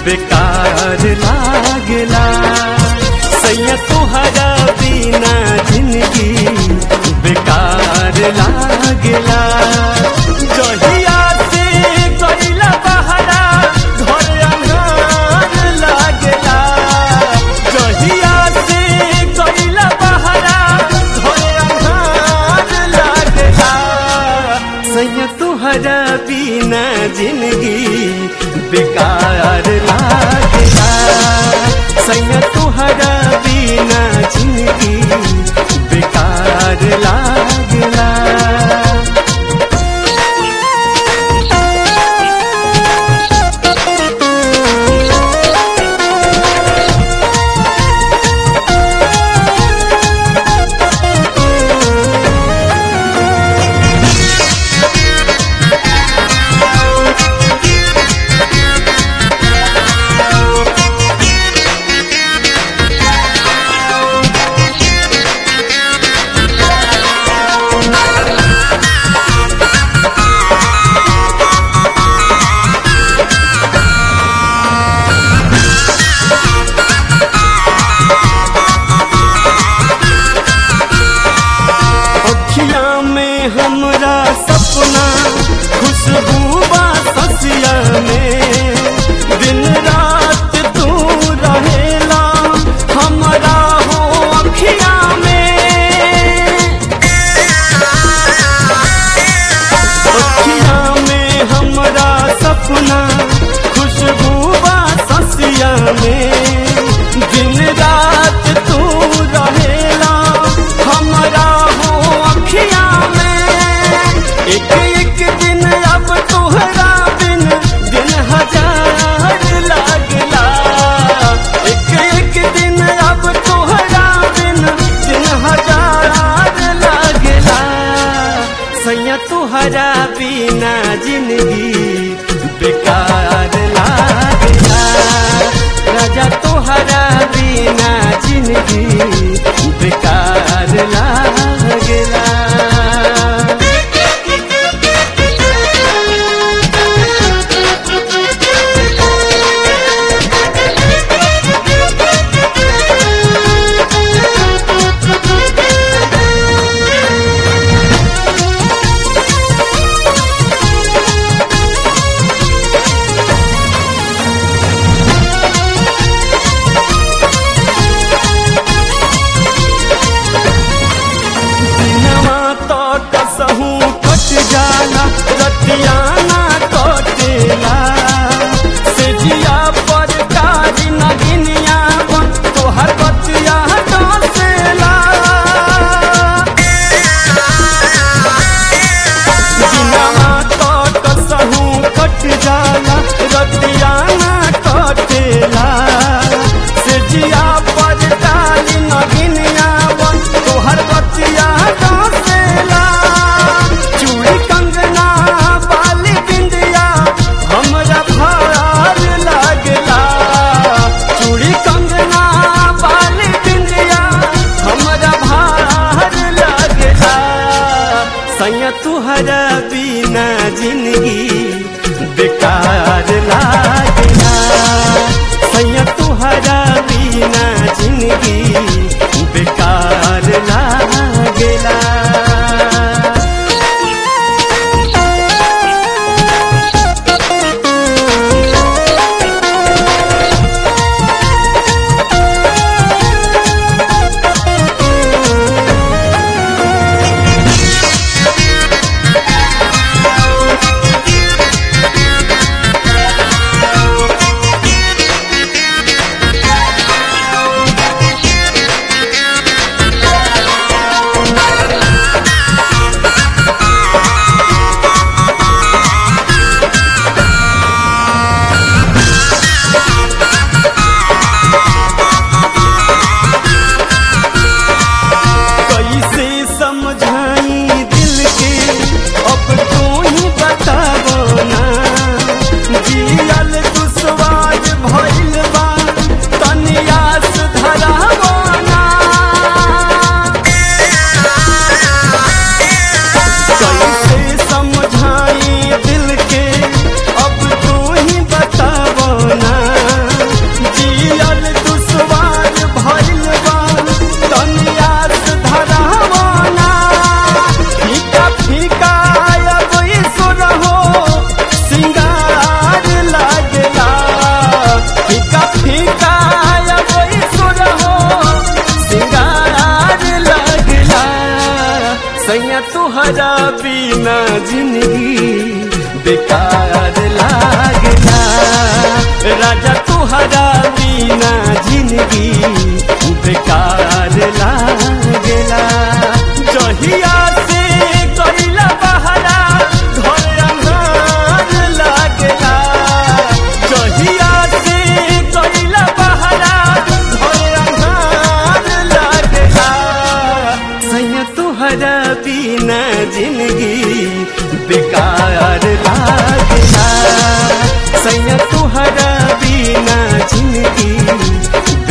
बेकार लागेला। सैया तुहरा बिना जिंदगी बेकार लागेला। जहिया से गइला बहरा घर अंगन लागेला। जहिया से गइला बहरा घर अंगन लागेला। सैया तुहरा बिना जिंदगी बेकार लागेला। सैया तुहरा बिना जिंदगी बेकार लागेला। हमरा सपना खुशबू बा ससिया में। दिन रात तू रहेला हमरा हो अखिया में। अखिया में हमरा सपना खुशबू बा ससिया में। दिन रात तू रहेला हमरा हो अखिया में। एक एक दिन अब तोहरा बिन दिन हजार लागला। एक एक दिन अब तोहरा बिन दिन हजार लागला। सैया तोहरा बिना जिंदगी बेकार लागला। राजा तोहरा बिना जिंदगी बेकार लागला। जाला रतिया ना कटेला। सेजिया पर कारी नगिनिया तोहर बतिया डसेला। दिनवा तो कसहू कट जाला रतिया ना कटेला। सेजिया पर कारी नगिनिया तोहर बतिया डसेला। चूड़ी कंगना बाली बिंदिया हमरा भार लागला। चूड़ी कंगना बाली बिंदिया हमरा भार लागला। सैया तुहरा बिना जिंदगी बेकार लागला। सैया तुहरा बिना जिंदगी बेकार लागला। सैया तुहरा बिना जिंदगी बेकार लागला राजा तुहरा बिना जिंदगी बेकार लागला जहिया से गइला बहरा घर अंधार लागला जहिया से गइला बहरा घर अंधार लागला सैया तुहरा बिना जिंदगी बेकार लागला सैया तुहरा बिना जिंदगी